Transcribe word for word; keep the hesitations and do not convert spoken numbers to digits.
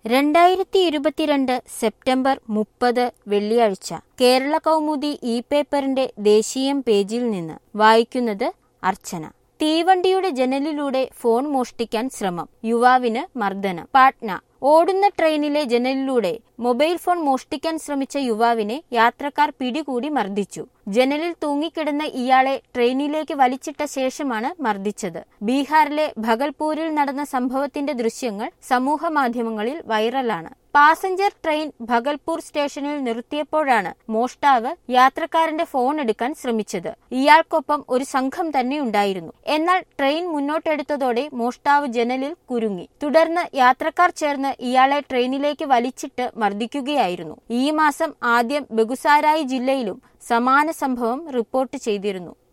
രണ്ടായിരത്തി ഇരുപത്തിരണ്ട് സെപ്റ്റംബർ മുപ്പത് വെള്ളിയാഴ്ച കേരള കൗമുദി ഇ പേപ്പറിന്റെ ദേശീയം പേജിൽ നിന്ന് വായിക്കുന്നത് അർച്ചന. തീവണ്ടിയുടെ ജനലിലൂടെ ഫോൺ മോഷ്ടിക്കാൻ ശ്രമം, യുവാവിന് മർദ്ദനം. പാട്ന. ഓടുന്ന ട്രെയിനിലെ ജനലിലൂടെ മൊബൈൽ ഫോൺ മോഷ്ടിക്കാൻ ശ്രമിച്ച യുവാവിനെ യാത്രക്കാർ പിടികൂടി മർദ്ദിച്ചു. ജനലിൽ തൂങ്ങിക്കിടന്ന ഇയാളെ ട്രെയിനിലേക്ക് വലിച്ചിട്ട ശേഷമാണ് മർദ്ദിച്ചത്. ബീഹാറിലെ ഭഗൽപൂരിൽ നടന്ന സംഭവത്തിന്റെ ദൃശ്യങ്ങൾ സമൂഹ മാധ്യമങ്ങളിൽ വൈറലാണ്. പാസഞ്ചർ ട്രെയിൻ ഭഗൽപൂർ സ്റ്റേഷനിൽ നിർത്തിയപ്പോഴാണ് മോഷ്ടാവ് യാത്രക്കാരന്റെ ഫോൺ എടുക്കാൻ ശ്രമിച്ചത്. ഇയാൾക്കൊപ്പം ഒരു സംഘം തന്നെ ഉണ്ടായിരുന്നു. എന്നാൽ ട്രെയിൻ മുന്നോട്ടെടുത്തതോടെ മോഷ്ടാവ് ജനലിൽ കുരുങ്ങി. തുടർന്ന് യാത്രക്കാർ ചേർന്ന് ഇയാളെ ട്രെയിനിലേക്ക് വലിച്ചിട്ട് മർദ്ദിക്കുകയായിരുന്നു. ഈ മാസം ആദ്യം ബെഗുസാരായി ജില്ലയിലും സമാന സംഭവം റിപ്പോർട്ട് ചെയ്തിരുന്നു.